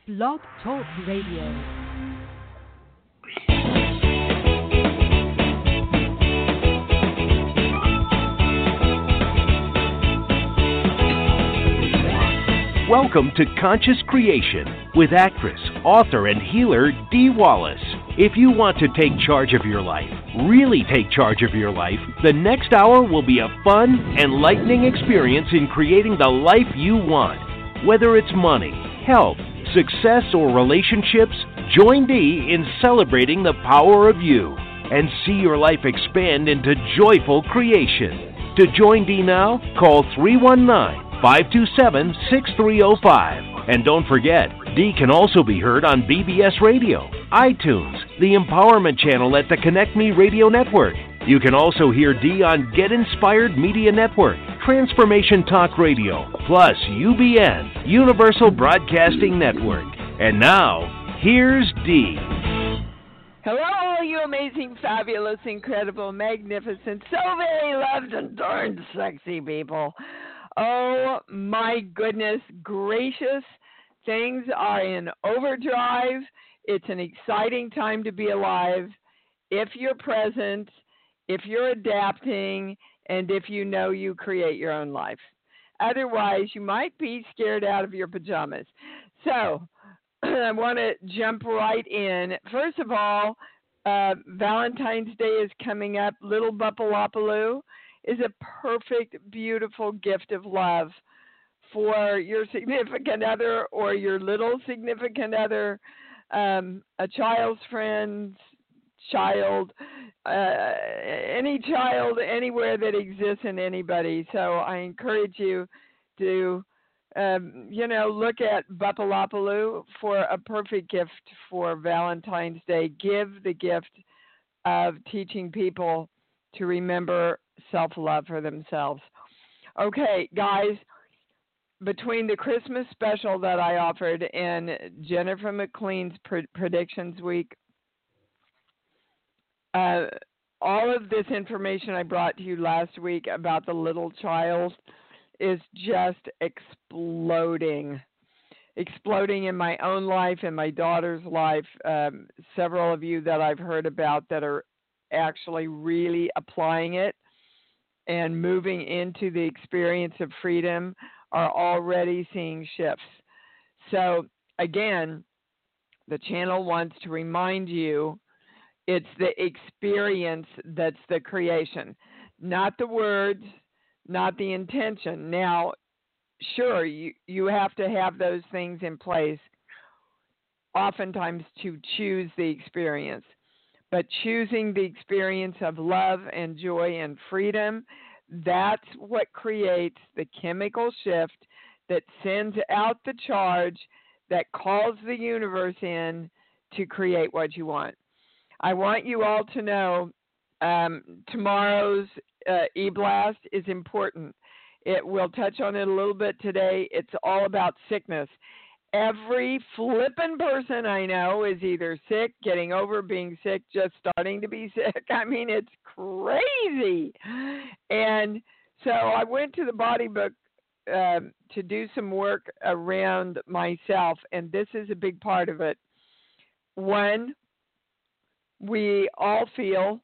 Blog Talk Radio. Welcome to Conscious Creation with actress, author, and healer Dee Wallace. If you want to take charge of your life, really take charge of your life, the next hour will be a fun, enlightening experience in creating the life you want. Whether it's money, health, success, or relationships, join Dee in celebrating the power of you and see your life expand into joyful creation. To join Dee now, call 319-527-6305. And don't forget, Dee can also be heard on BBS Radio, iTunes, the Empowerment Channel at the Connect Me Radio Network. You can also hear Dee on Get Inspired Media Network, Transformation Talk Radio, plus UBN, Universal Broadcasting Network. And now, here's Dee. Hello, you amazing, fabulous, incredible, magnificent, so very loved and darn sexy people. Oh, my goodness gracious. Things are in overdrive. It's an exciting time to be alive if you're present, if you're adapting, and if you know you create your own life. Otherwise, you might be scared out of your pajamas. So, I want to jump right in. First of all, Valentine's Day is coming up. Little Bupalopaloo is a perfect, beautiful gift of love for your significant other or your little significant other, a child's friend's child, any child anywhere that exists in anybody. So I encourage you to, look at Bupalopaloo for a perfect gift for Valentine's Day. Give the gift of teaching people to remember self-love for themselves. Okay, guys, between the Christmas special that I offered and Jennifer McLean's Predictions Week, all of this information I brought to you last week about the little child is just exploding in my own life and my daughter's life. Several of you that I've heard about that are actually really applying it and moving into the experience of freedom are already seeing shifts. So again, the channel wants to remind you it's the experience that's the creation, not the words, not the intention. Now, sure, you have to have those things in place oftentimes to choose the experience. But choosing the experience of love and joy and freedom, that's what creates the chemical shift that sends out the charge that calls the universe in to create what you want. I want you all to know tomorrow's e-blast is important. We'll touch on it a little bit today. It's all about sickness. Every flippin' person I know is either sick, getting over being sick, just starting to be sick. I mean, it's crazy. And so I went to the Body Book to do some work around myself, and this is a big part of it. One, we all feel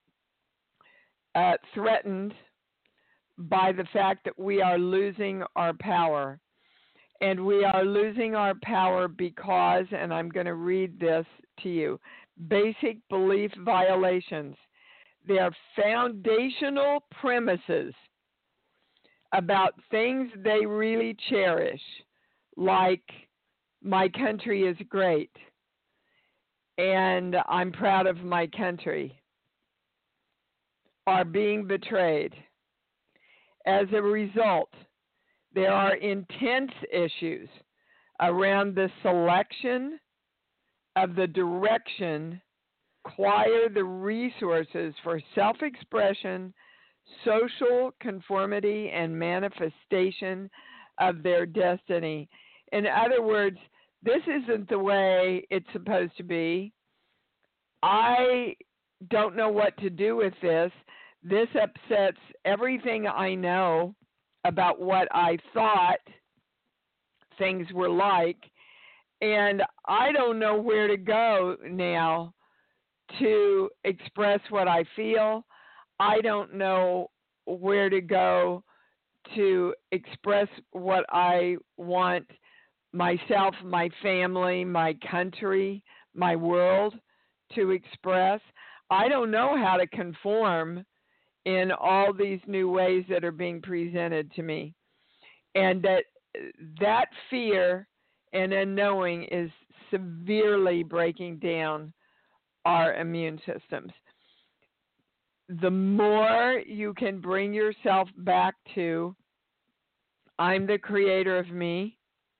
threatened by the fact that we are losing our power. And we are losing our power because, and I'm going to read this to you, basic belief violations. They are foundational premises about things they really cherish, like my country is great, and I'm proud of my country, are being betrayed. As a result, there are intense issues around the selection of the direction, acquire the resources for self-expression, social conformity, and manifestation of their destiny. In other words, this isn't the way it's supposed to be. I don't know what to do with this. This upsets everything I know about what I thought things were like, And I don't know where to go now to express what I feel. I don't know where to go to express what I want myself, my family, my country, my world to express. I don't know how to conform in all these new ways that are being presented to me. And that fear and unknowing is severely breaking down our immune systems. The more you can bring yourself back to, I'm the creator of me.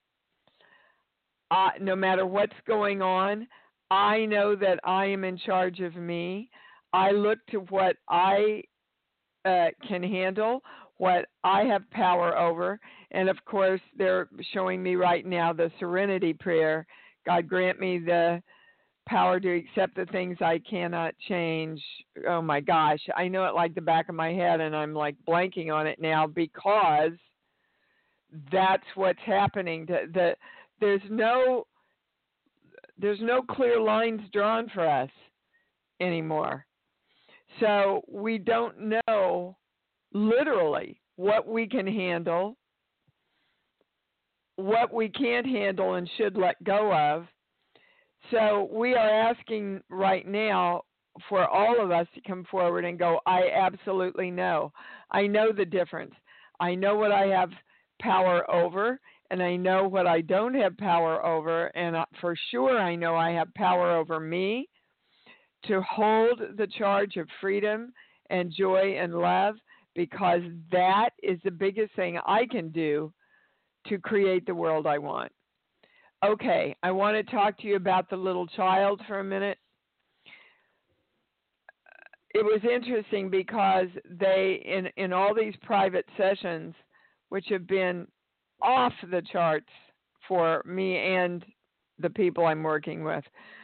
No matter what's going on, I know that I am in charge of me. I look to what I can handle, what I have power over. And of course, they're showing me right now the serenity prayer. God grant me the power to accept the things I cannot change. Oh my gosh, I know it like the back of my head, and I'm like blanking on it now because that's what's happening. There's no clear lines drawn for us anymore. So we don't know literally what we can handle, what we can't handle and should let go of. So we are asking right now for all of us to come forward and go, I absolutely know. I know the difference. I know what I have power over, and I know what I don't have power over, and for sure I know I have power over me to hold the charge of freedom and joy and love, because that is the biggest thing I can do to create the world I want. Okay, I want to talk to you about the little child for a minute. It was interesting because they, in all these private sessions, which have been off the charts for me and the people I'm working with,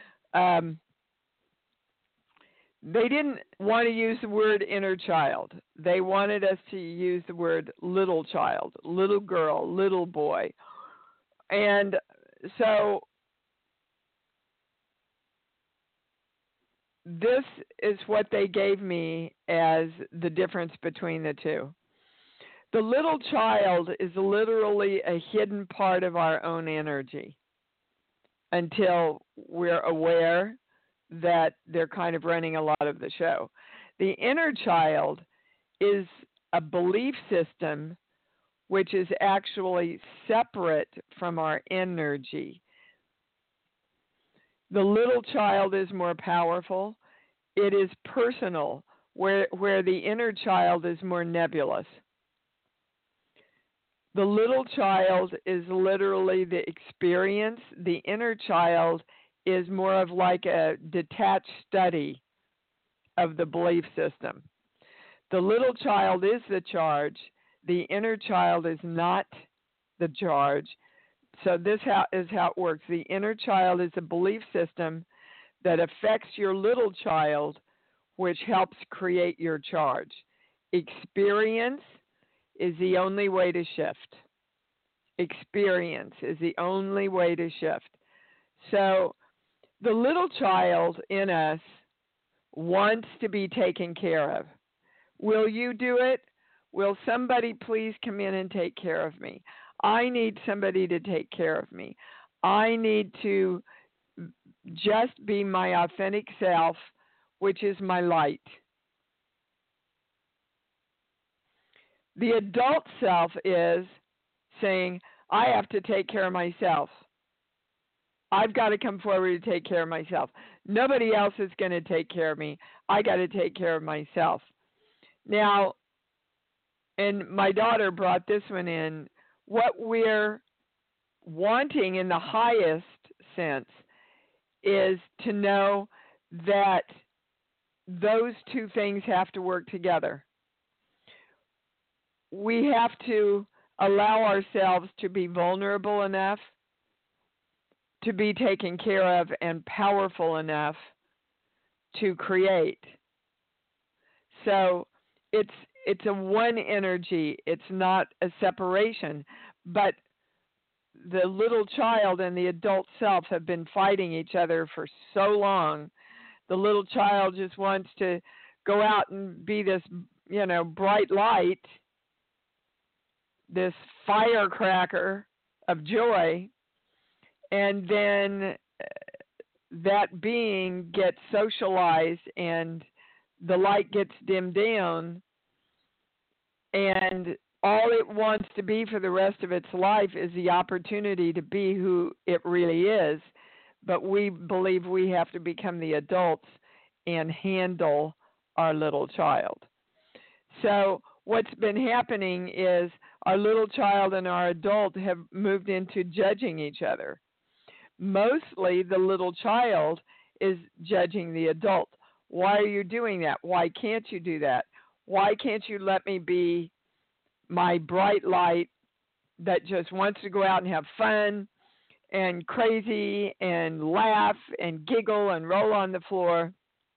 they didn't want to use the word inner child. They wanted us to use the word little child, little girl, little boy. And so this is what they gave me as the difference between the two. The little child is literally a hidden part of our own energy until we're aware that they're kind of running a lot of the show. The inner child is a belief system which is actually separate from our energy. The little child is more powerful. It is personal, where the inner child is more nebulous. The little child is literally the experience. The inner child is more of like a detached study of the belief system. The little child is the charge. The inner child is not the charge. So this is how it works. The inner child is a belief system that affects your little child, which helps create your charge. Experience is the only way to shift. Experience is the only way to shift. So the little child in us wants to be taken care of. Will you do it? Will somebody please come in and take care of me? I need somebody to take care of me. I need to just be my authentic self, which is my light. The adult self is saying, I have to take care of myself. I've got to come forward to take care of myself. Nobody else is going to take care of me. I got to take care of myself. Now, and my daughter brought this one in, what we're wanting in the highest sense is to know that those two things have to work together. We have to allow ourselves to be vulnerable enough to be taken care of and powerful enough to create. So it's a one energy. It's not a separation. But the little child and the adult self have been fighting each other for so long. The little child just wants to go out and be this, bright light, this firecracker of joy, and then that being gets socialized and the light gets dimmed down, and all it wants to be for the rest of its life is the opportunity to be who it really is. But we believe we have to become the adults and handle our little child. So what's been happening is our little child and our adult have moved into judging each other. Mostly the little child is judging the adult. Why are you doing that? Why can't you do that? Why can't you let me be my bright light that just wants to go out and have fun and crazy and laugh and giggle and roll on the floor?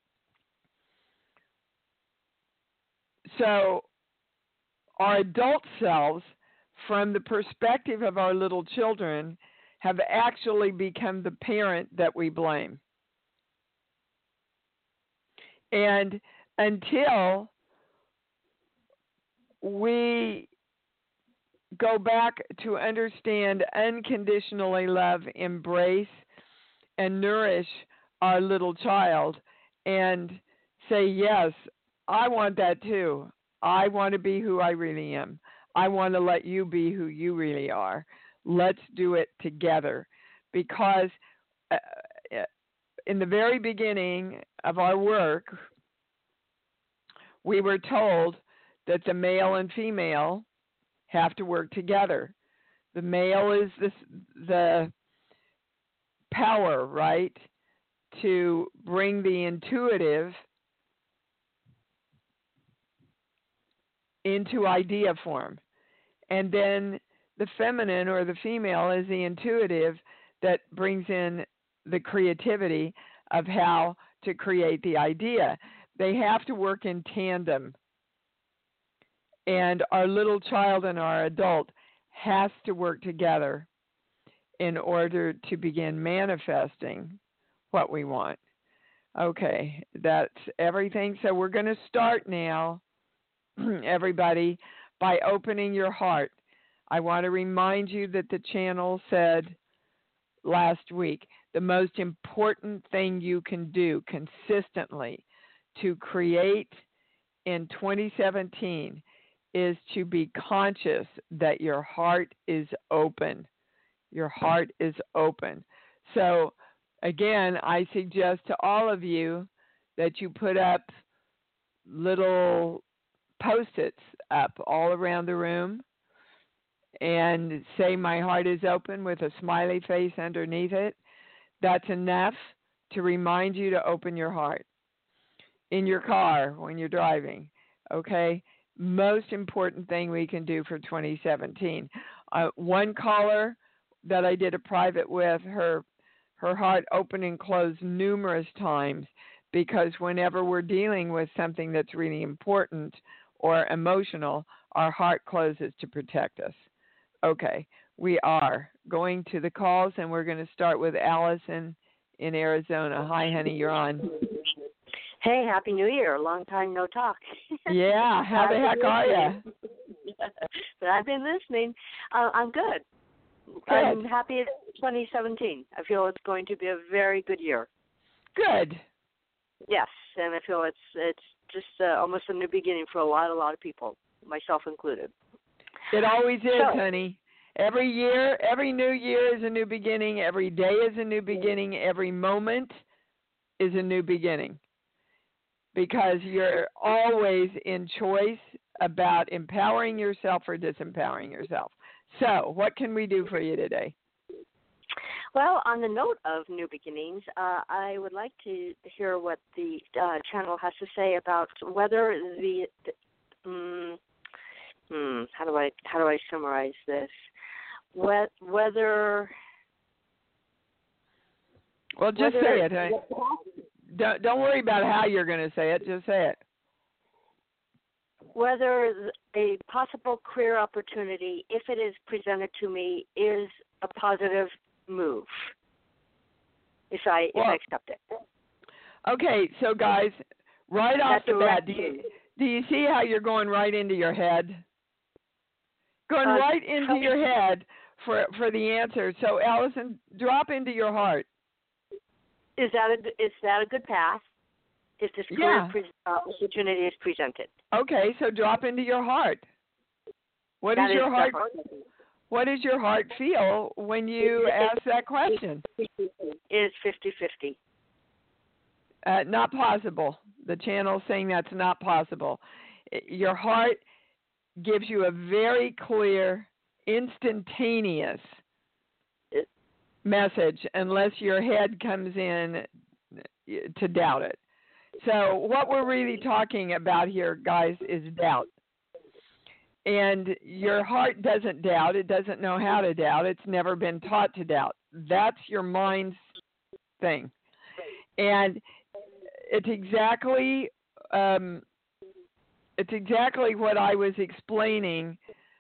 So our adult selves, from the perspective of our little children, have actually become the parent that we blame. And until we go back to understand, unconditionally love, embrace, and nourish our little child and say, yes, I want that too. I want to be who I really am. I want to let you be who you really are. Let's do it together. Because in the very beginning of our work, we were told that the male and female have to work together. The male is the power, right, to bring the intuitive into idea form. And then the feminine or the female is the intuitive that brings in the creativity of how to create the idea. They have to work in tandem. And our little child and our adult has to work together in order to begin manifesting what we want. Okay, that's everything. So we're going to start now, everybody, by opening your heart. I want to remind you that the channel said last week, the most important thing you can do consistently to create in 2017 is to be conscious that your heart is open. Your heart is open. So, again, I suggest to all of you that you put up little Post-its up all around the room and say, my heart is open, with a smiley face underneath it. That's enough to remind you to open your heart. In your car when you're driving, okay? Most important thing we can do for 2017. One caller that I did a private with, her heart opened and closed numerous times, because whenever we're dealing with something that's really important or emotional, our heart closes to protect us. Okay, we are going to the calls, and we're going to start with Allison in Arizona. Hi, honey, you're on. Hey, Happy New Year. Long time no talk. Yeah, how the heck are you? But I've been listening. I'm good. I'm happy it's 2017. I feel it's going to be a very good year. Good. Yes, and I feel it's just almost a new beginning for a lot of people, myself included. It always is, honey. Every year, every new year is a new beginning. Every day is a new beginning. Every moment is a new beginning. Because you're always in choice about empowering yourself or disempowering yourself. So, what can we do for you today? Well, on the note of new beginnings, I would like to hear what the channel has to say about whether how do I summarize this? Whether. Well, just say it. Hey. Don't worry about how you're going to say it. Just say it. Whether a possible career opportunity, if it is presented to me, is a positive move if I accept it. Okay, so guys, right off the bat, do you see how you're going right into your head? Going right into your head for the answer. So, Allison, drop into your heart. Is that a good path? If this career opportunity is presented. Okay, so drop into your heart. What does your heart feel when you ask that question? It's 50-50. Not possible. The channel's saying that's not possible. Your heart gives you a very clear, instantaneous message unless your head comes in to doubt it. So what we're really talking about here, guys, is doubt. And your heart doesn't doubt. It doesn't know how to doubt. It's never been taught to doubt. That's your mind's thing. And it's exactly what I was explaining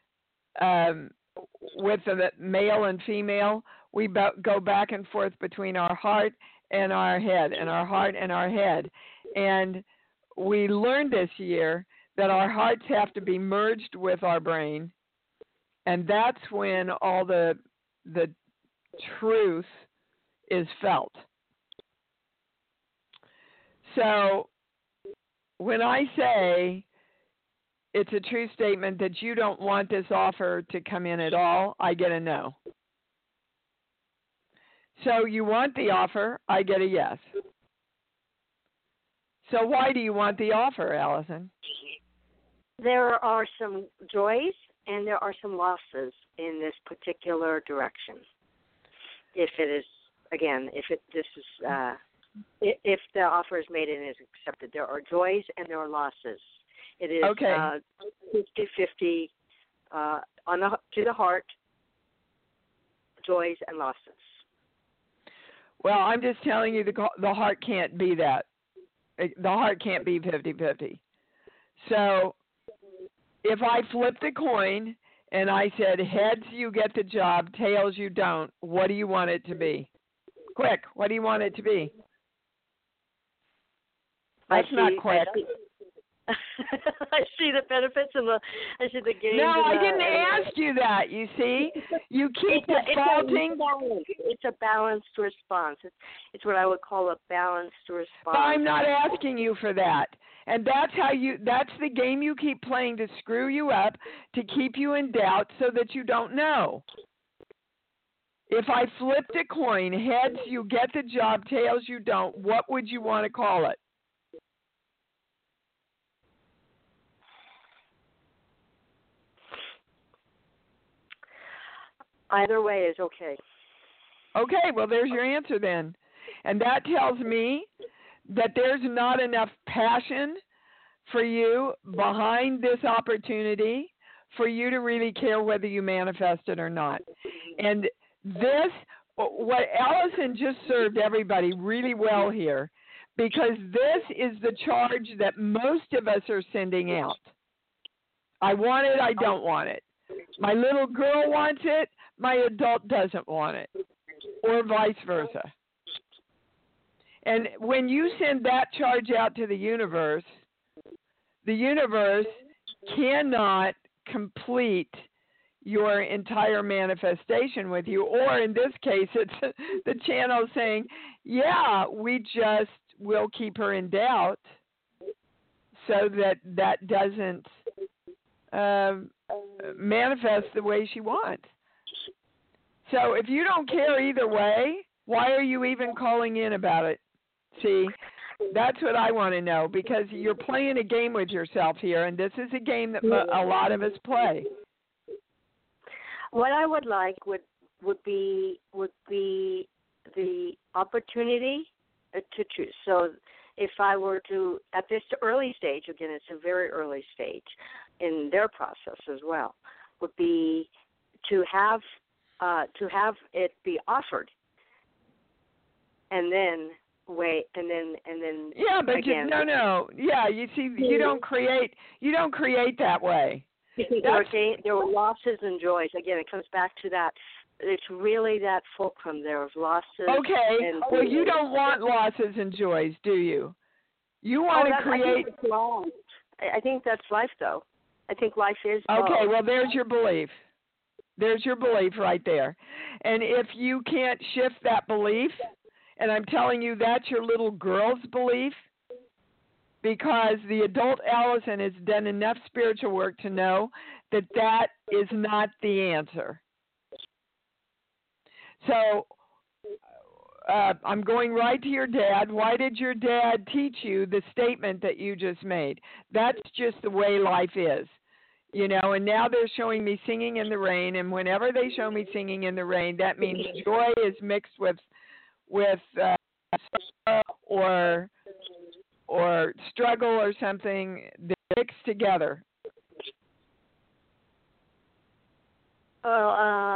with the male and female. We go back and forth between our heart and our head, and our heart and our head. And we learned this year that our hearts have to be merged with our brain, and that's when all the truth is felt. So when I say it's a true statement that you don't want this offer to come in at all, I get a no. So you want the offer, I get a yes. So why do you want the offer, Allison? There are some joys and there are some losses in this particular direction. If it is, again, if the offer is made and is accepted, there are joys and there are losses. It is 50-50 to the heart, joys and losses. Well, I'm just telling you the heart can't be that. The heart can't be 50-50. So if I flipped a coin and I said, heads, you get the job, tails, you don't, what do you want it to be? Quick, what do you want it to be? That's not quick. I see the benefits and I see the gains. No, I didn't ask you that. You see, you keep defaulting. It's a balanced response. It's what I would call a balanced response. But I'm not asking you for that, and that's the game you keep playing to screw you up, to keep you in doubt, so that you don't know. If I flipped a coin, heads, you get the job, tails, you don't. What would you want to call it? Either way is okay. Okay, well, there's your answer then. And that tells me that there's not enough passion for you behind this opportunity for you to really care whether you manifest it or not. And what Allison just served everybody really well here, because this is the charge that most of us are sending out. I want it, I don't want it. My little girl wants it, my adult doesn't want it, or vice versa. And when you send that charge out to the universe cannot complete your entire manifestation with you. Or in this case, it's the channel saying, yeah, we just will keep her in doubt so that doesn't manifest the way she wants. So if you don't care either way, why are you even calling in about it? See, that's what I want to know, because you're playing a game with yourself here, and this is a game that a lot of us play. What I would like would be the opportunity to choose. So if I were to, at this early stage, again, it's a very early stage in their process as well, would be to have it be offered, and then wait, and then. Yeah, but again, no. Yeah, you see, you don't create that way. there were losses and joys. Again, it comes back to that. It's really that fulcrum there of losses. Okay. Well, you don't want losses and joys, do you? You want to create. I think that's life, though. I think life is. Okay. Well, there's your belief. There's your belief right there. And if you can't shift that belief, and I'm telling you that's your little girl's belief, because the adult Allison has done enough spiritual work to know that that is not the answer. So I'm going right to your dad. Why did your dad teach you the statement that you just made? That's just the way life is. You know, and now they're showing me singing in the rain, and whenever they show me singing in the rain, that means joy is mixed with sorrow or struggle or something. They're mixed together. Well,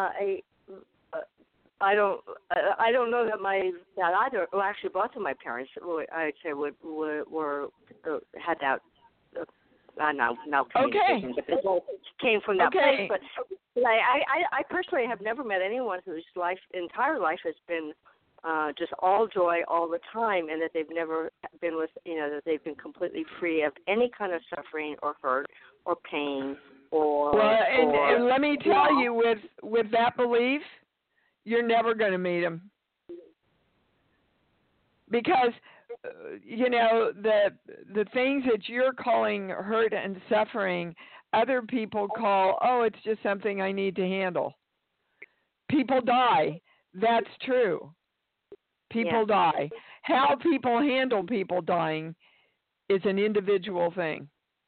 I don't know that my dad either. Well, actually, both of my parents, I'd say, were had that. Now communication, but they both came from that place. But I personally have never met anyone whose entire life has been just all joy all the time, and that they've never been that they've been completely free of any kind of suffering or hurt or pain or. Well, and let me tell you, with that belief, you're never going to meet them, because. You know, the things that you're calling hurt and suffering, other people call, oh, it's just something I need to handle. People die. That's true. People die. How people handle people dying is an individual thing.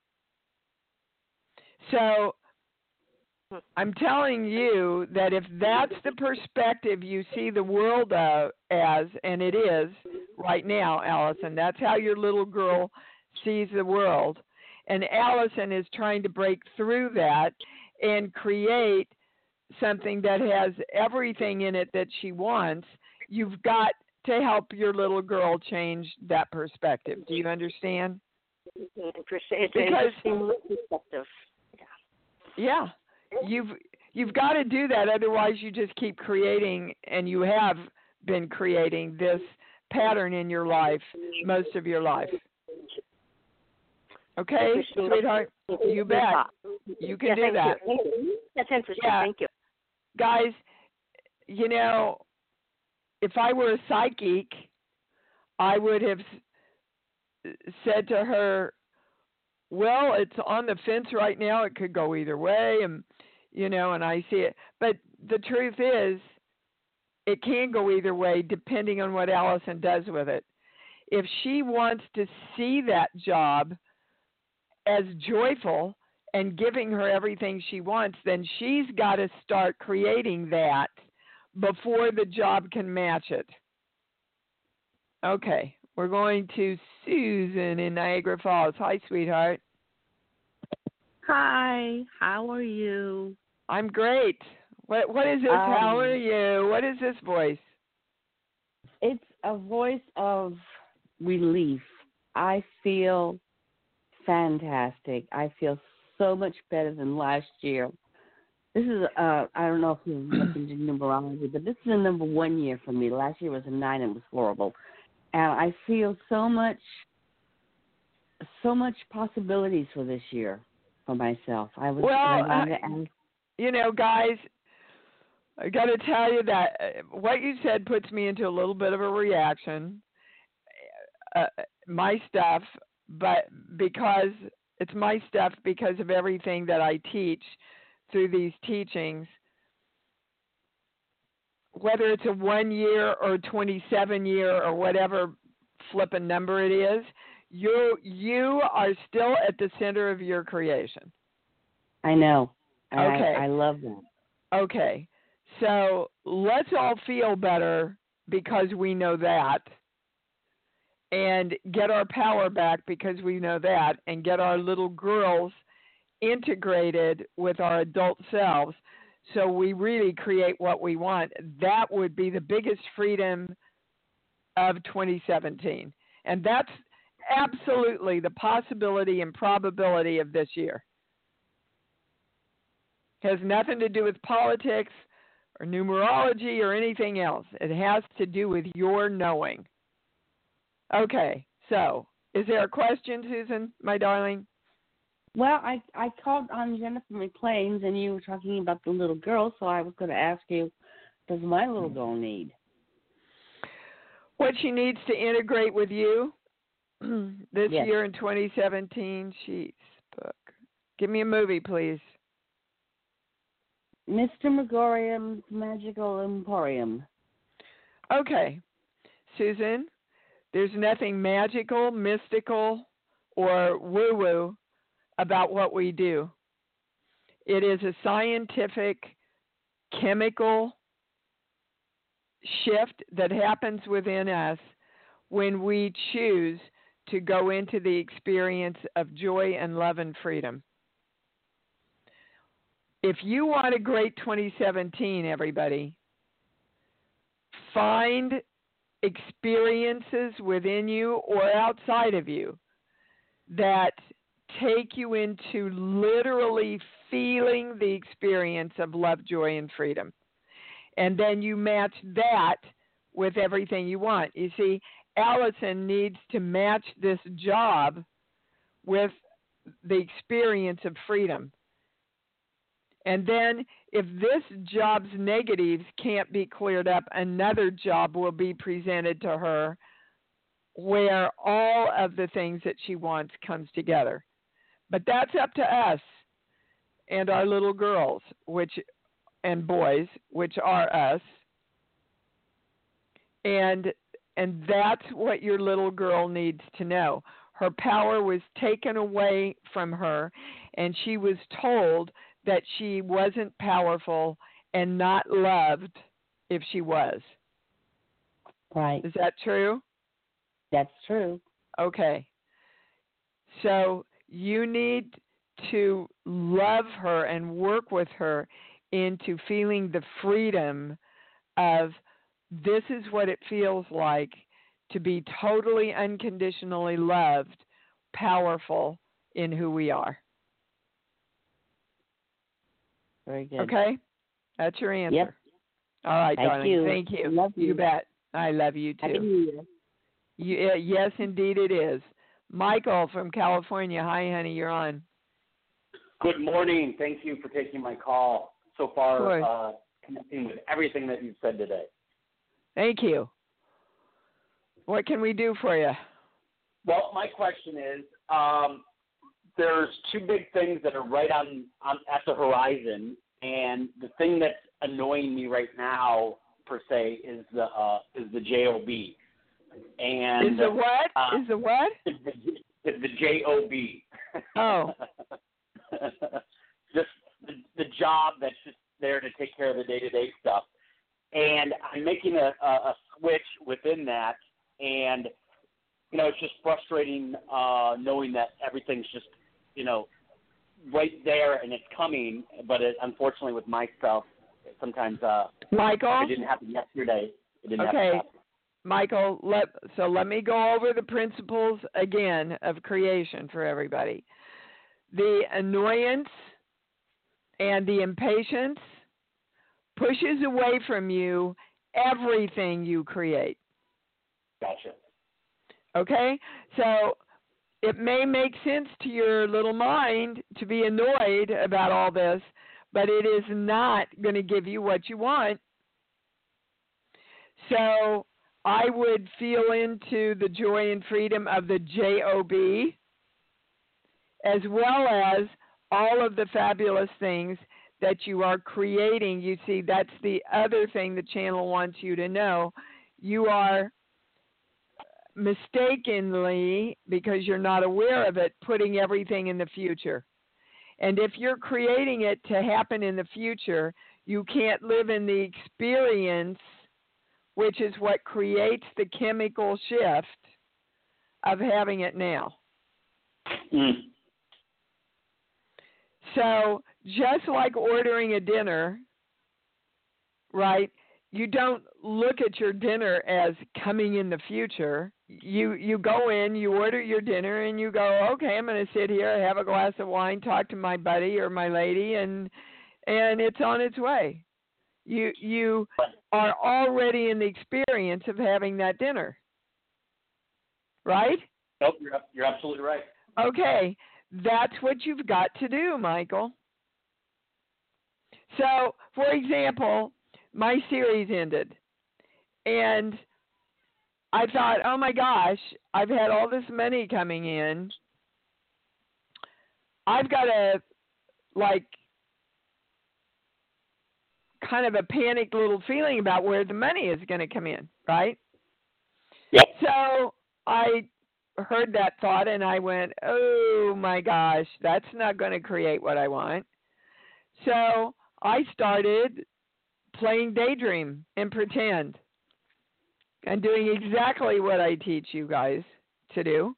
So I'm telling you that if that's the perspective you see the world as, and it is right now, Allison, that's how your little girl sees the world. And Allison is trying to break through that and create something that has everything in it that she wants. You've got to help your little girl change that perspective. Do you understand? It's interesting perspective. Yeah. You've got to do that, otherwise you just keep creating, and you have been creating this pattern in your life most of your life. Okay, sweetheart? You bet. You can do that. That's interesting. Yeah. Thank you. Guys, you know, if I were a psychic, I would have said to her, well, it's on the fence right now. It could go either way, and and I see it. But the truth is, it can go either way depending on what Allison does with it. If she wants to see that job as joyful and giving her everything she wants, then she's got to start creating that before the job can match it. Okay, we're going to Susan in Niagara Falls. Hi, sweetheart. Hi, how are you? I'm great. What is this? How are you? What is this voice? It's a voice of relief. I feel fantastic. I feel so much better than last year. This is, I don't know if you've looked into numerology, but this is the number 1 year for me. Last year was a 9 and it was horrible. And I feel so much possibilities for this year for myself. Guys, I got to tell you that what you said puts me into a little bit of a reaction. My stuff, but because it's my stuff because of everything that I teach through these teachings, whether it's a 1 year or 27 year or whatever flipping number it is, you are still at the center of your creation. I know. Okay. I love that. Okay. So let's all feel better because we know that, and get our power back because we know that, and get our little girls integrated with our adult selves so we really create what we want. That would be the biggest freedom of 2017. And that's absolutely the possibility and probability of this year. Has nothing to do with politics or numerology or anything else. It has to do with your knowing. Okay, so is there a question, Susan, my darling? Well, I called on Jennifer McLean's, and you were talking about the little girl, so I was going to ask you, does my little girl need? What she needs to integrate with you this Yes. year in 2017, sheets book. Give me a movie, please. Mr. Megorium's Magical Emporium. Okay, Susan, there's nothing magical, mystical, or woo-woo about what we do. It is a scientific, chemical shift that happens within us when we choose to go into the experience of joy and love and freedom. If you want a great 2017, everybody, find experiences within you or outside of you that take you into literally feeling the experience of love, joy, and freedom. And then you match that with everything you want. You see, Allison needs to match this job with the experience of freedom. And then if this job's negatives can't be cleared up, another job will be presented to her where all of the things that she wants comes together. But that's up to us and our little girls, and boys, which are us. And that's what your little girl needs to know. Her power was taken away from her, and she was told that she wasn't powerful and not loved if she was. Right. Is that true? That's true. Okay. So you need to love her and work with her into feeling the freedom of this is what it feels like to be totally unconditionally loved, powerful in who we are. Very good. Okay? That's your answer. Yep. All right, Thank darling. you. Thank you. Love you. You bet. I love you, Happy too. New Year. Yes, indeed it is. Michael from California. Hi, honey. You're on. Good morning. Thank you for taking my call. So far, connecting with everything that you've said today. Thank you. What can we do for you? Well, my question is, there's two big things that are right on at the horizon, and the thing that's annoying me right now, per se, is the JOB. And is the what? Is the what? The JOB. Oh. Just the job that's just there to take care of the day-to-day stuff. And I'm making a switch within that, and, it's just frustrating knowing that everything's just, right there and it's coming, but unfortunately with my stuff, sometimes Michael? it didn't happen yesterday. It didn't okay. happen. Michael, let me go over the principles again of creation for everybody. The annoyance and the impatience pushes away from you everything you create. Gotcha. Okay? So it may make sense to your little mind to be annoyed about all this, but it is not going to give you what you want. So I would feel into the joy and freedom of the JOB, as well as all of the fabulous things that you are creating. You see, that's the other thing the channel wants you to know. You are mistakenly, because you're not aware of it, putting everything in the future. And if you're creating it to happen in the future, you can't live in the experience, which is what creates the chemical shift of having it now. Mm. So just like ordering a dinner, right, you don't look at your dinner as coming in the future. You go in, you order your dinner, and you go, okay, I'm going to sit here, have a glass of wine, talk to my buddy or my lady, and and it's on its way. You are already in the experience of having that dinner, right? Nope, you're absolutely right. Okay, that's what you've got to do, Michael. So, for example, my series ended, and I thought, oh my gosh, I've had all this money coming in. I've got a, like, kind of a panicked little feeling about where the money is going to come in, right? Yep. So I heard that thought and I went, oh my gosh, that's not going to create what I want. So I started playing Daydream and Pretend and doing exactly what I teach you guys to do.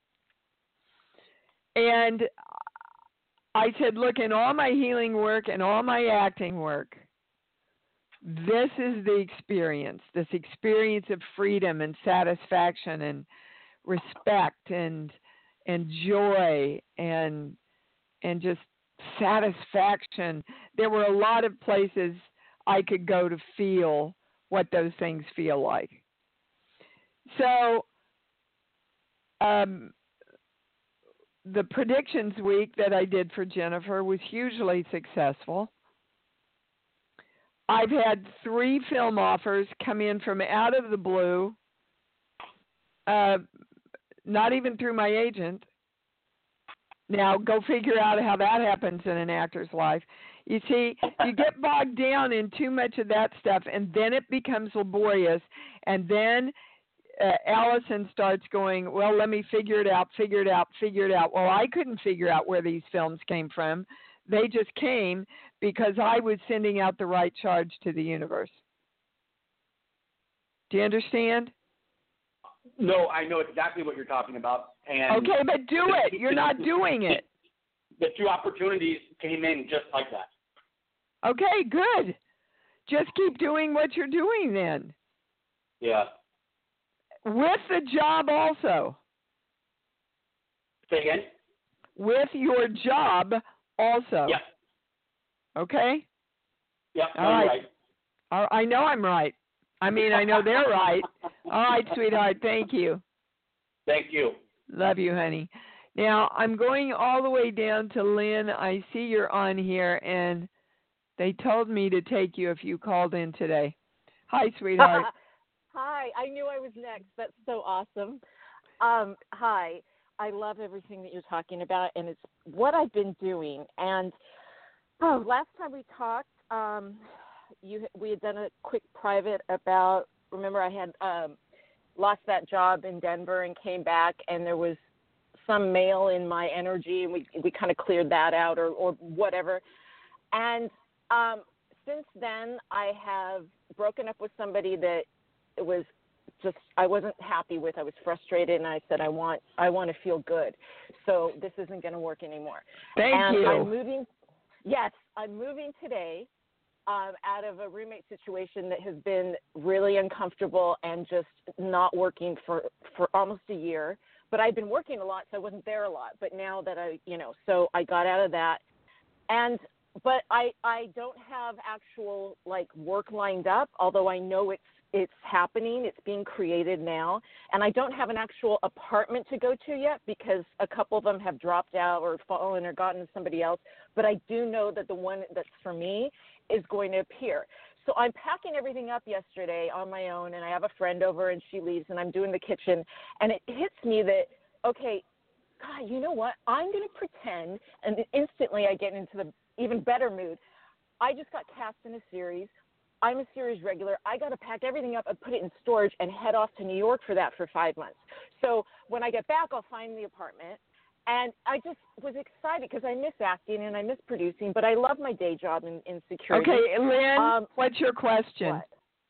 And I said, look, in all my healing work and all my acting work, this is the experience, this experience of freedom and satisfaction and respect and joy and just satisfaction. There were a lot of places I could go to feel what those things feel like. So the predictions week that I did for Jennifer was hugely successful. I've had 3 film offers come in from out of the blue, not even through my agent. Now, go figure out how that happens in an actor's life. You see, you get bogged down in too much of that stuff, and then it becomes laborious, and then Allison starts going, well, let me figure it out. Well, I couldn't figure out where these films came from. They just came because I was sending out the right charge to the universe. Do you understand? No, I know exactly what you're talking about. And okay, but do it. You're not doing it. The 2 opportunities came in just like that. Okay, good. Just keep doing what you're doing then. Yeah. With the job also. Say again? With your job also. Yeah. Okay? Yeah, all right. Right. I know I'm right. I mean, I know they're right. All right, sweetheart. Thank you. Thank you. Love you, honey. Now, I'm going all the way down to Lynn. I see you're on here, and they told me to take you if you called in today. Hi, sweetheart. Hi. I knew I was next. That's so awesome. Hi. I love everything that you're talking about, and it's what I've been doing. And last time we talked, we had done a quick private about, remember I had lost that job in Denver and came back, and there was some male in my energy, and we kind of cleared that out or whatever. And since then, I have broken up with somebody that it was just I wasn't happy with. I was frustrated, and I said I want to feel good. So this isn't going to work anymore. Thank you. I'm moving today out of a roommate situation that has been really uncomfortable and just not working for almost a year. But I've been working a lot, so I wasn't there a lot. But now that so I got out of that. But I don't have actual work lined up, although I know it's happening. It's being created now. And I don't have an actual apartment to go to yet because a couple of them have dropped out or fallen or gotten to somebody else. But I do know that the one that's for me is going to appear. So I'm packing everything up yesterday on my own, and I have a friend over, and she leaves, and I'm doing the kitchen. And it hits me that, okay, God, you know what? I'm going to pretend, and instantly I get into the even better mood. I just got cast in a series. I'm a series regular. I got to pack everything up and put it in storage and head off to New York for that for 5 months. So when I get back, I'll find the apartment. And I just was excited because I miss acting and I miss producing, but I love my day job in security. Okay, Lynn, what's your question? What?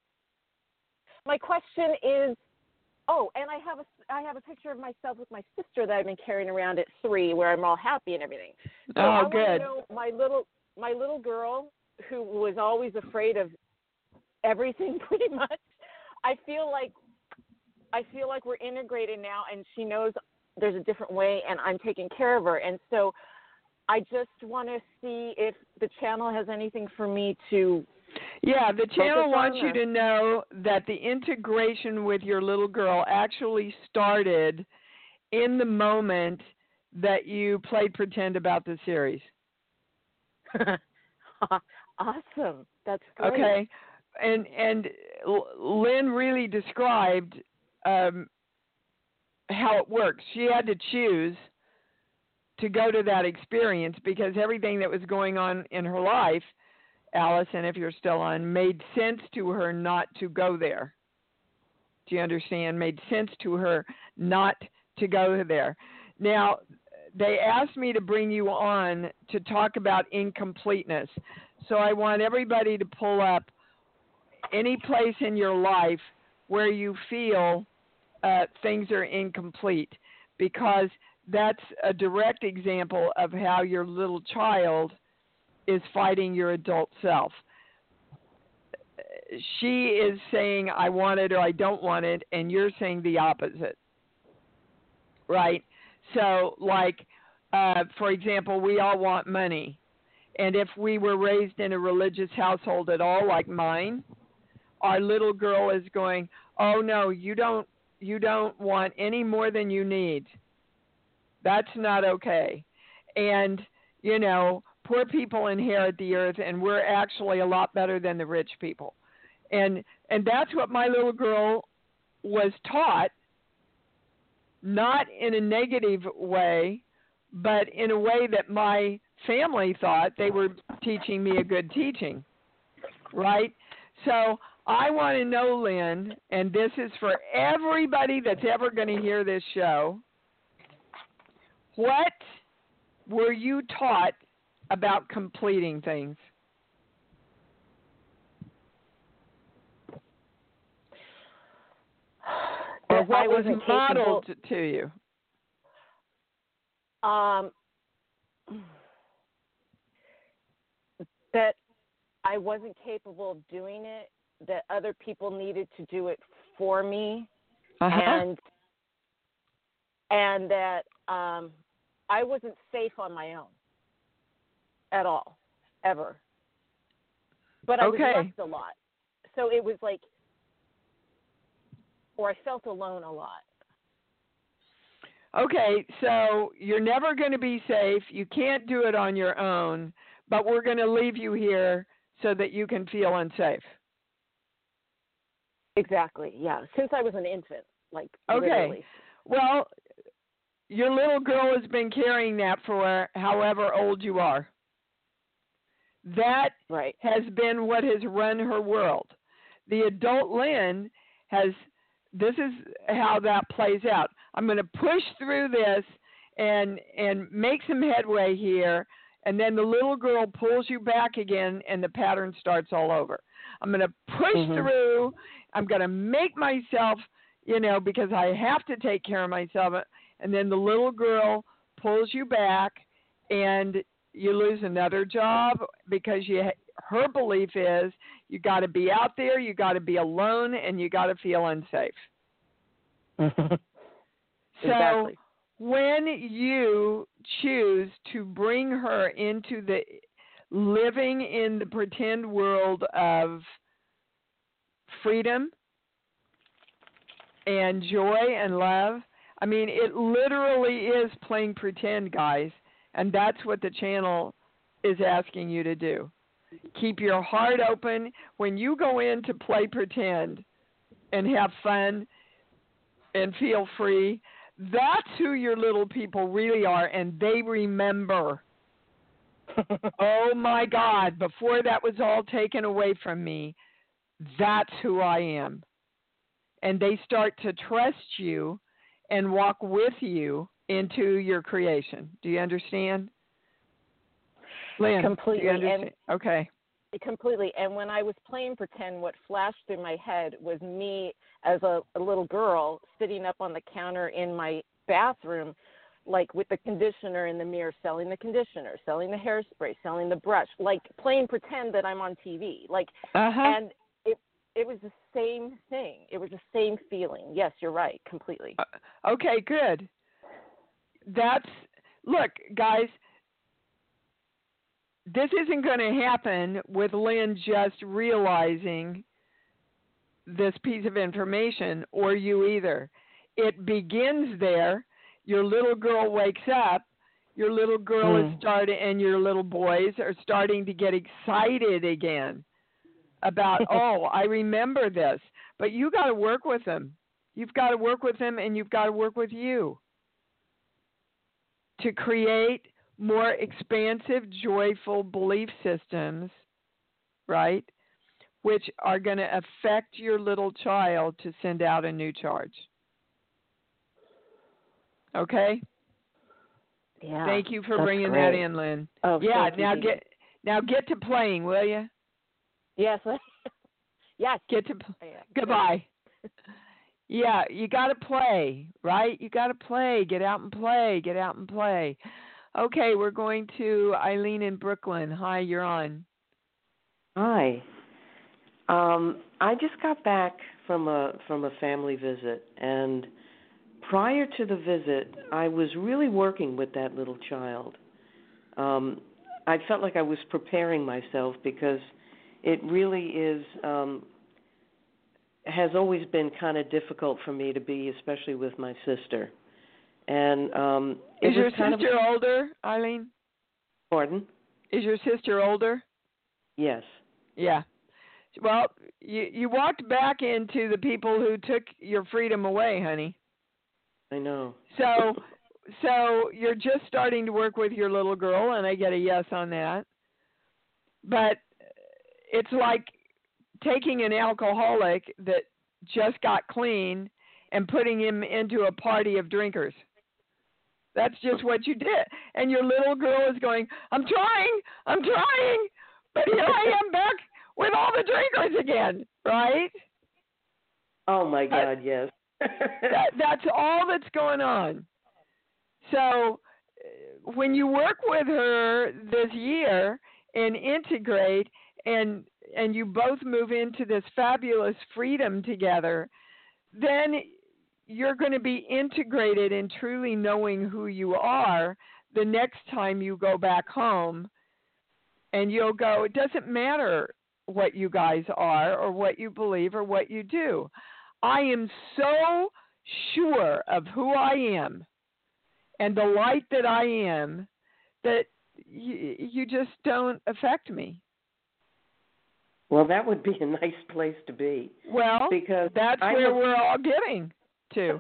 My question is, and I have a picture of myself with my sister that I've been carrying around at 3, where I'm all happy and everything. So I good. want to know my little girl who was always afraid of everything, pretty much. I feel like we're integrated now, and she knows there's a different way, and I'm taking care of her. And so I just want to see if the channel has anything for me to. Yeah, the channel wants you or... to know that the integration with your little girl actually started in the moment that you played pretend about the series. Awesome. That's great. Okay. And Lynn really described how it works. She had to choose to go to that experience because everything that was going on in her life, Allison, if you're still on, made sense to her not to go there. Do you understand? Made sense to her not to go there. Now, they asked me to bring you on to talk about incompleteness. So I want everybody to pull up any place in your life where you feel things are incomplete, because that's a direct example of how your little child is fighting your adult self. She is saying, I want it or I don't want it, and you're saying the opposite, right? So, like, for example, we all want money. And if we were raised in a religious household at all, like mine, our little girl is going, oh, no, you don't want any more than you need. That's not okay. And, you know, poor people inherit the earth, and we're actually a lot better than the rich people. And that's what my little girl was taught, not in a negative way, but in a way that my family thought they were teaching me a good teaching, right? So I want to know, Lynn, and this is for everybody that's ever going to hear this show, what were you taught about completing things? Or what was modeled to you? That I wasn't capable of doing it, that other people needed to do it for me, and that I wasn't safe on my own at all, ever. But I was left a lot. So it was like, or I felt alone a lot. Okay, so you're never going to be safe. You can't do it on your own, but we're going to leave you here so that you can feel unsafe. Exactly, yeah. Since I was an infant, like, okay. Literally. Well, your little girl has been carrying that for however old you are. That has been what has run her world. The adult Lynn this is how that plays out. I'm going to push through this and make some headway here, and then the little girl pulls you back again, and the pattern starts all over. I'm going to push through. I'm going to make myself, because I have to take care of myself, and then the little girl pulls you back, and you lose another job because her belief is you got to be out there, you got to be alone, and you got to feel unsafe. So when you choose to bring her into the living in the pretend world of freedom and joy and love, I mean, it literally is playing pretend, guys, and that's what the channel is asking you to do. Keep your heart open. When you go in to play pretend and have fun and feel free, that's who your little people really are, and they remember. Oh, my God, before that was all taken away from me, that's who I am. And they start to trust you and walk with you into your creation. Do you understand? Lynn, completely. Do you understand? Okay. Completely. And when I was playing pretend, what flashed through my head was me as a little girl sitting up on the counter in my bathroom, like with the conditioner in the mirror, selling the conditioner, selling the hairspray, selling the brush, like playing pretend that I'm on TV. Like, and it was the same thing. It was the same feeling. Yes, you're right, completely. Okay, good. Look, guys, this isn't going to happen with Lynn just realizing this piece of information, or you either. It begins there. Your little girl wakes up. Your little girl is starting, and your little boys are starting to get excited again about, oh, I remember this. But you got to work with them. You've got to work with them, and you've got to work with you to create more expansive, joyful belief systems, right, which are going to affect your little child to send out a new charge. Okay? Yeah. Thank you for bringing that in, Lynn. Oh, yeah, you. now get to playing, will you? Yes. Yes. Goodbye. Yeah, you got to play, right? You got to play. Get out and play. Get out and play. Okay, we're going to Eileen in Brooklyn. Hi, you're on. Hi. I just got back from a family visit, and prior to the visit, I was really working with that little child. I felt like I was preparing myself because it really is has always been kind of difficult for me to be, especially with my sister. And is your sister older, Eileen? Pardon? Is your sister older? Yes. Yeah. Well, you walked back into the people who took your freedom away, honey. I know. So you're just starting to work with your little girl, and I get a yes on that. But it's like taking an alcoholic that just got clean and putting him into a party of drinkers. That's just what you did. And your little girl is going, I'm trying, but here I am back with all the drinkers again, right? Oh, my God, yes. That's all that's going on. So when you work with her this year and integrate and you both move into this fabulous freedom together, then you're going to be integrated in truly knowing who you are the next time you go back home. And you'll go, it doesn't matter what you guys are or what you believe or what you do. I am so sure of who I am and the light that I am that you just don't affect me. Well, that would be a nice place to be. Well, because that's where we're all getting to.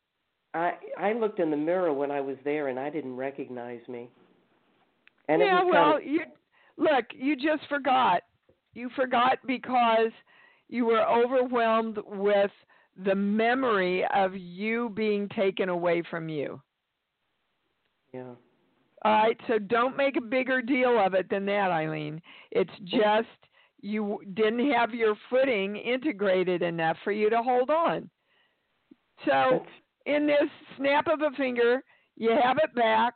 I looked in the mirror when I was there, and I didn't recognize me. And yeah, it was well, you just forgot. You forgot because you were overwhelmed with the memory of you being taken away from you. Yeah. All right, so don't make a bigger deal of it than that, Eileen. It's just you didn't have your footing integrated enough for you to hold on. So in this snap of a finger, you have it back.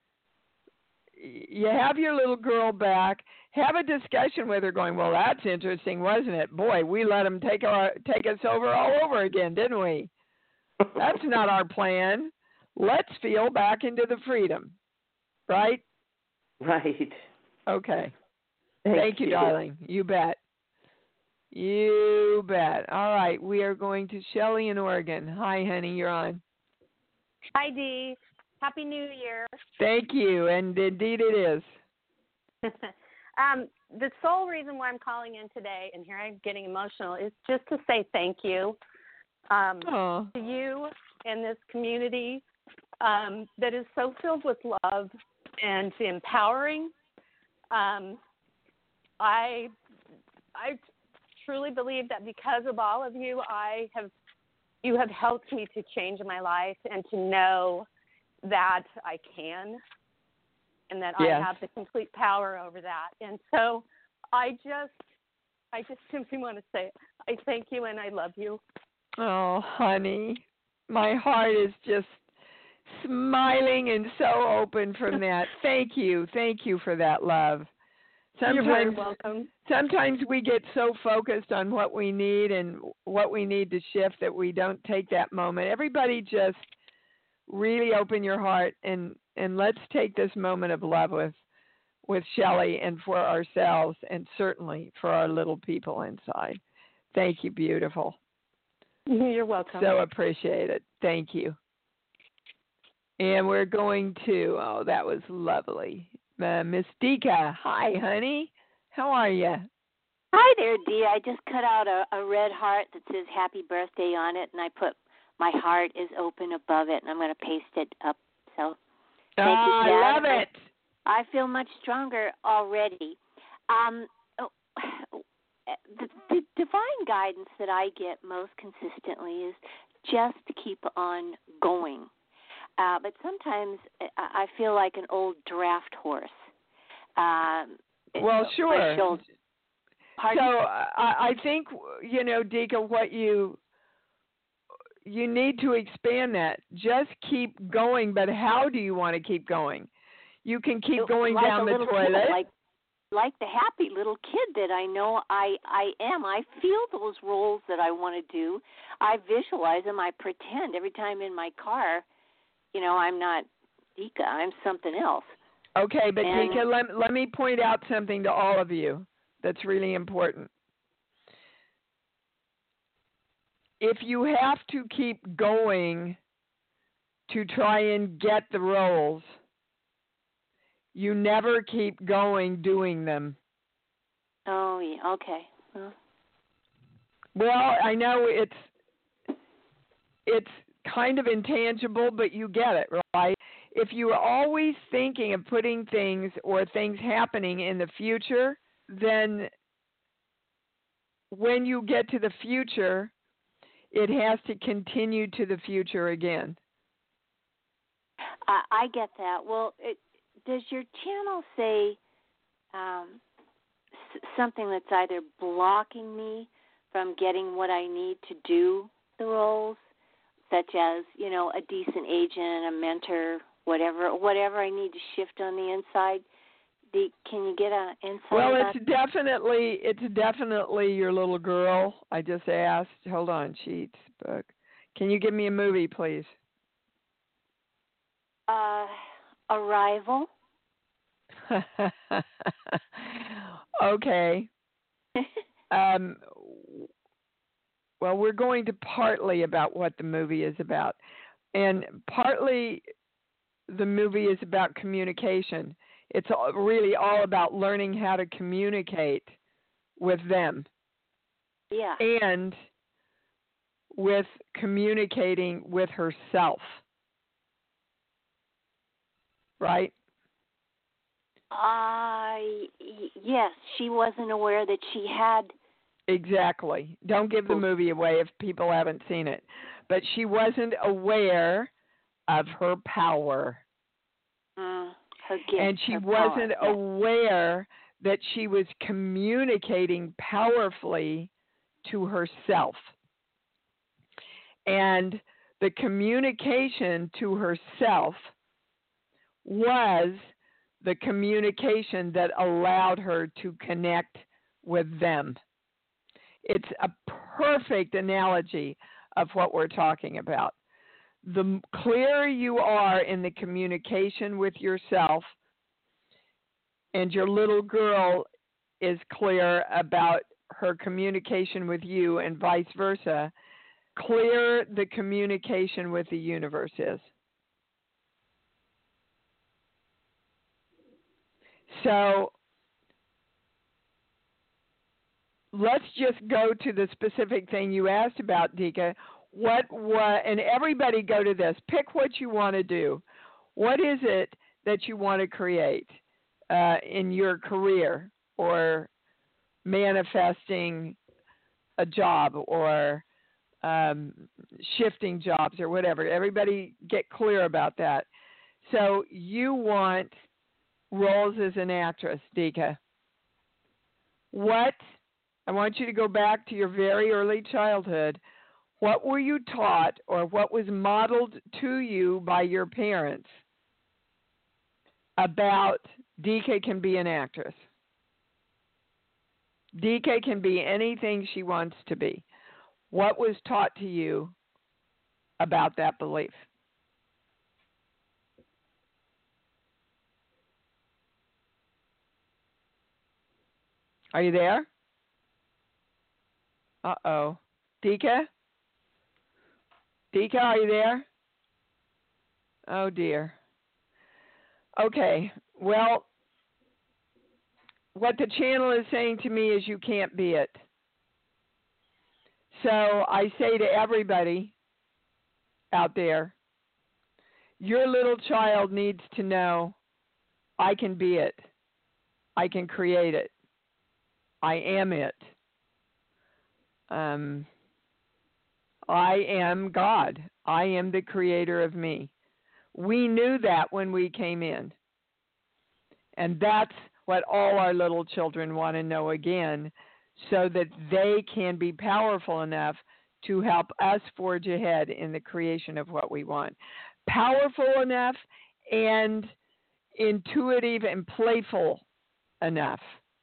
You have your little girl back. Have a discussion with her going, well, that's interesting, wasn't it? Boy, we let them take us over all over again, didn't we? That's not our plan. Let's feel back into the freedom, right? Right. Okay. Thank you, darling. You bet. You bet. All right, we are going to Shelley in Oregon. Hi, honey, you're on. Hi, Dee. Happy New Year. Thank you, and indeed it is. The sole reason why I'm calling in today, and here I'm getting emotional, is just to say thank you to you and this community that is so filled with love and empowering. I truly believe that because of all of you, you have helped me to change my life and to know that I can and that yes. I have the complete power over that. And so I just simply want to say I thank you and I love you. Oh, honey, my heart is just smiling and so open from that. Thank you for that love. You're very welcome. Sometimes we get so focused on what we need and what we need to shift that we don't take that moment. Everybody just really open your heart and let's take this moment of love with Shelley and for ourselves, and certainly for our little people inside. Thank you, beautiful. You're welcome. So appreciate it. Thank you. And we're going to, oh, that was lovely. Miss Dika. Hi, honey. How are you? Hi there, Dee. I just cut out a red heart that says happy birthday on it, and I put my heart is open above it, and I'm going to paste it up. So thank you, Dad. I love it. I feel much stronger already. The divine guidance that I get most consistently is just keep on going. But sometimes I feel like an old draft horse. Well, sure. So Pardon? I think, Dika, what you need to expand that. Just keep going, but how do you want to keep going? You can keep going like down the toilet. Kid, like the happy little kid that I know I am. I feel those roles that I want to do. I visualize them. I pretend every time in my car, I'm not Dika. I'm something else. Okay, but Dika, let me point out something to all of you that's really important. If you have to keep going to try and get the roles, you never keep going doing them. Oh, yeah. Okay. Well, I know it's kind of intangible, but you get it, right? If you are always thinking of putting things or things happening in the future, then when you get to the future, it has to continue to the future again. I get that. Well, does your channel say something that's either blocking me from getting what I need to do the roles, such as, a decent agent, a mentor, whatever I need to shift on the inside? Can you get an insight? Well, it's definitely your little girl. I just asked. Hold on, Sheets book. Can you give me a movie, please? Arrival. Okay. Well, we're going to partly about what the movie is about. And partly the movie is about communication. It's really all about learning how to communicate with them. Yeah. And with communicating with herself. Right? Yes, she wasn't aware that she had. Exactly. Don't give the movie away if people haven't seen it. But she wasn't aware of her power. Her gift, and she her wasn't power. aware that she was communicating powerfully to herself. And the communication to herself was the communication that allowed her to connect with them. It's a perfect analogy of what we're talking about. The clearer you are in the communication with yourself, and your little girl is clear about her communication with you and vice versa, clear the communication with the universe is. So let's just go to the specific thing you asked about, Dika. And everybody go to this. Pick what you want to do. What is it that you want to create in your career, or manifesting a job, or shifting jobs, or whatever? Everybody get clear about that. So you want roles as an actress, Dika. I want you to go back to your very early childhood. What were you taught, or what was modeled to you by your parents about Dika can be an actress? Dika can be anything she wants to be. What was taught to you about that belief? Are you there? Uh-oh. Dika? Dika, are you there? Oh, dear. Okay. Well, what the channel is saying to me is you can't be it. So I say to everybody out there, your little child needs to know I can be it. I can create it. I am it. I am God. I am the creator of me. We knew that when we came in. And that's what all our little children want to know again, so that they can be powerful enough to help us forge ahead in the creation of what we want. Powerful enough and intuitive and playful enough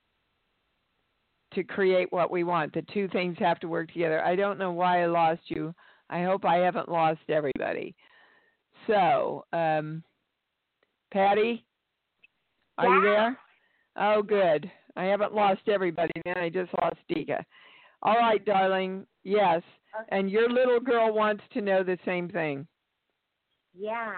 to create what we want. The two things have to work together. I don't know why I lost you. I hope I haven't lost everybody. So, Patty, are you there? Oh, good. I haven't lost everybody, man. I just lost Dika. All right, darling. Yes. And your little girl wants to know the same thing. Yeah.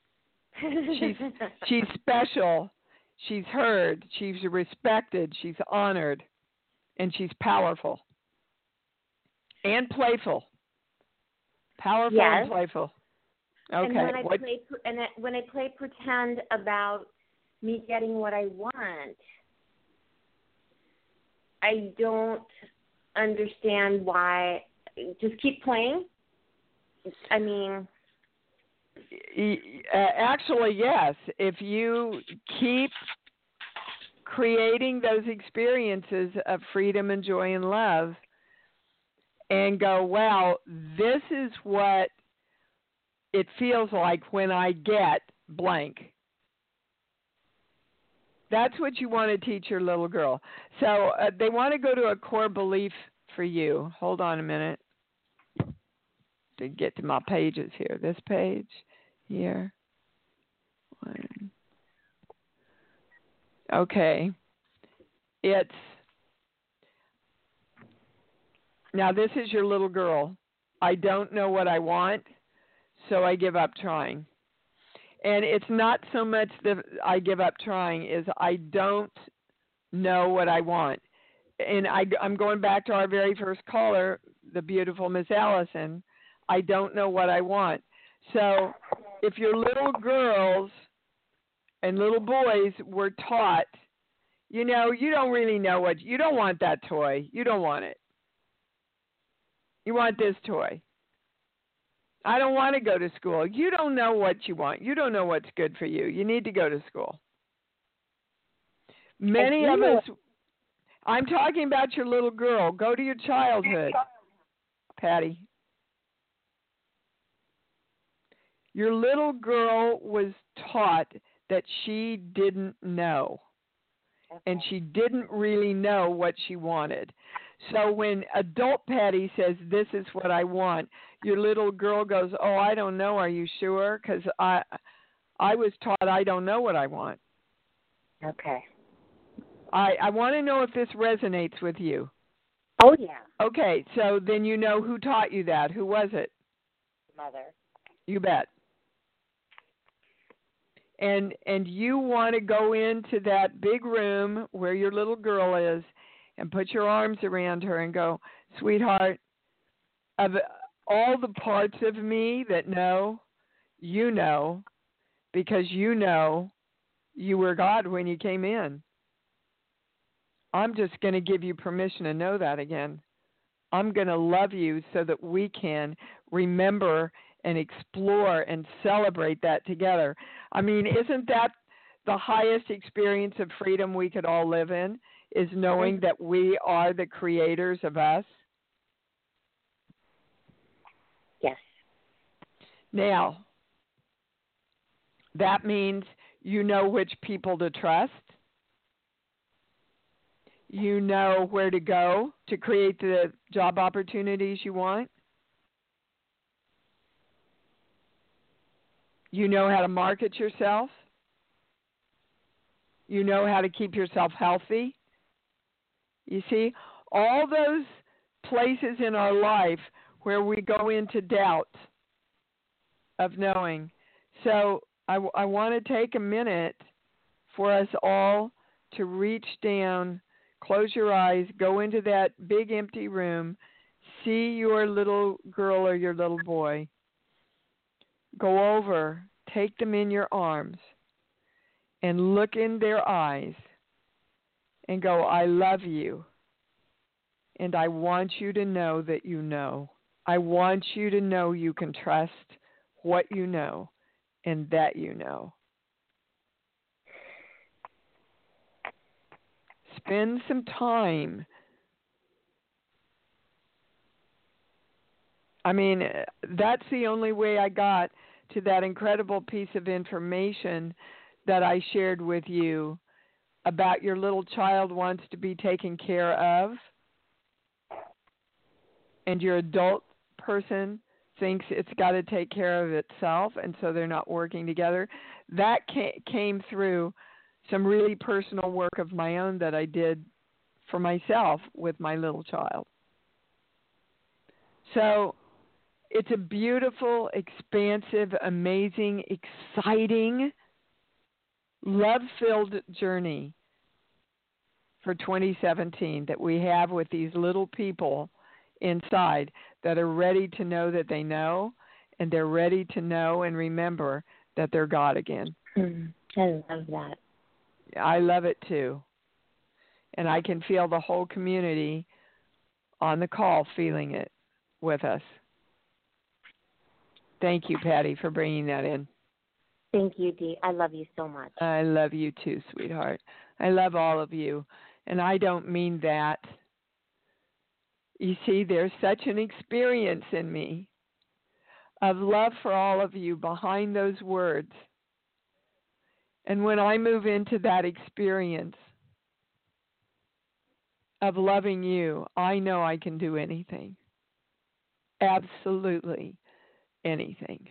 She's special. She's heard. She's respected. She's honored. And she's powerful. And playful. Powerful and playful. Okay. And when I play pretend about me getting what I want, I don't understand why. Just keep playing? I mean... Actually, yes. If you keep creating those experiences of freedom and joy and love and go, wow, this is what it feels like when I get blank. That's what you want to teach your little girl. So they want to go to a core belief for you. Hold on a minute to get to my pages here. This page here. One. Okay. Now this is your little girl. I don't know what I want, so I give up trying. And it's not so much that I give up trying, is I don't know what I want. And I'm going back to our very first caller, the beautiful Miss Allison. I don't know what I want. So if your little girls and little boys were taught, you don't really know you don't want that toy. You don't want it. You want this toy. I don't want to go to school. You don't know what you want. You don't know what's good for you. You need to go to school. Many of us, I'm talking about your little girl. Go to your childhood, Patty. Your little girl was taught that she didn't know. And she didn't really know what she wanted. So when adult Patty says, this is what I want, your little girl goes, oh, I don't know. Are you sure? Because I was taught I don't know what I want. Okay. I want to know if this resonates with you. Oh, yeah. Okay, so then you know who taught you that. Who was it? Mother. You bet. And you want to go into that big room where your little girl is and put your arms around her and go, sweetheart, of all the parts of me that know, because you know you were God when you came in. I'm just going to give you permission to know that again. I'm going to love you so that we can remember and explore and celebrate that together. I mean, isn't that the highest experience of freedom we could all live in, is knowing that we are the creators of us? Yes. Now, that means you know which people to trust. You know where to go to create the job opportunities you want. You know how to market yourself. You know how to keep yourself healthy. You see, all those places in our life where we go into doubt of knowing. So I want to take a minute for us all to reach down, close your eyes, go into that big empty room, see your little girl or your little boy. Go over, take them in your arms, and look in their eyes and go, I love you. And I want you to know that you know. I want you to know you can trust what you know and that you know. Spend some time. I mean, that's the only way I got to that incredible piece of information that I shared with you about your little child wants to be taken care of, and your adult person thinks it's got to take care of itself, and so they're not working together. That came through some really personal work of my own that I did for myself with my little child. So it's a beautiful, expansive, amazing, exciting, love-filled journey for 2017 that we have with these little people inside that are ready to know that they know, and they're ready to know and remember that they're God again. I love that. I love it too. And I can feel the whole community on the call feeling it with us. Thank you, Patty, for bringing that in. Thank you, Dee. I love you so much. I love you too, sweetheart. I love all of you. And I don't mean that. You see, there's such an experience in me of love for all of you behind those words. And when I move into that experience of loving you, I know I can do anything. Absolutely anything.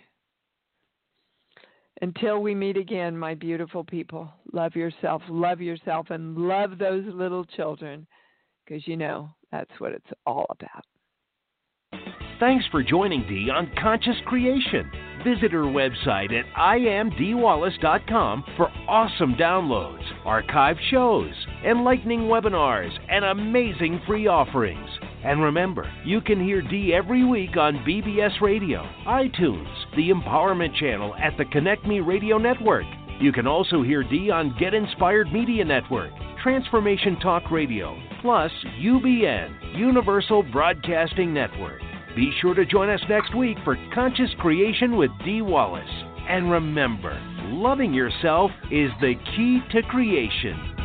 Until we meet again, my beautiful people, love yourself, and love those little children, because you know that's what it's all about. Thanks for joining Dee on Conscious Creation. Visit her website at IamDeeWallace.com for awesome downloads, archived shows, enlightening webinars, and amazing free offerings. And remember, you can hear Dee every week on BBS Radio, iTunes, the Empowerment Channel at the Connect Me Radio Network. You can also hear Dee on Get Inspired Media Network, Transformation Talk Radio, plus UBN, Universal Broadcasting Network. Be sure to join us next week for Conscious Creation with Dee Wallace. And remember, loving yourself is the key to creation.